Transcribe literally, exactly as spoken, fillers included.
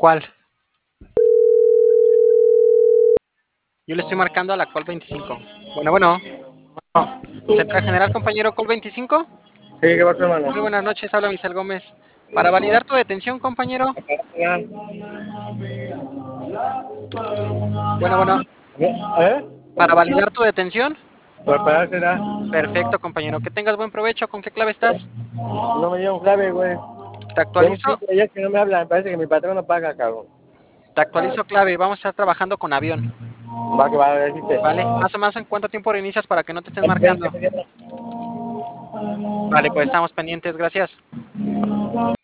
¿Cuál? Yo le estoy marcando a la call veinticinco. Bueno, bueno. Central General, compañero, call veinticinco. Sí, ¿qué pasa, hermano? Muy buenas noches, habla Misael Gómez. Para validar tu detención, compañero. Ya. Bueno, bueno. ¿Eh? Para validar tu detención. Pues para será. Perfecto, compañero. Que tengas buen provecho. ¿Con qué clave estás? No me llevo clave, güey. Te Tengo actualizo. cinco días que no me hablan. Me parece que mi patrón no paga, cabrón. Te actualizo clave. Vamos a estar trabajando con avión. Va que va a decirte. ¿Vale? Más o menos en cuánto tiempo reinicias para que no te estén veinte marcando. mañana. Vale, pues estamos pendientes. Gracias.